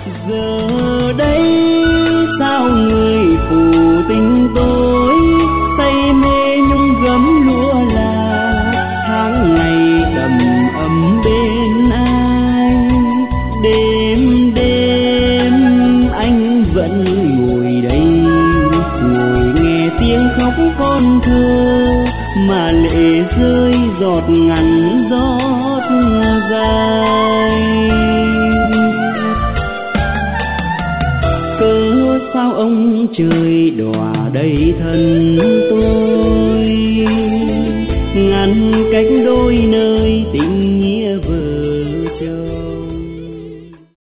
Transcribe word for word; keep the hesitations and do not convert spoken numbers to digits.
Giờ đây sao người phụ tình tôi say mê nhung gấm lúa là tháng ngày đầm ấm bên ai. Đêm đêm anh vẫn ngồi đây, ngồi nghe tiếng khóc con thơ mà lệ rơi giọt ngắn giọt dài. Cớ sao ông trời đọa đầy thân tôi,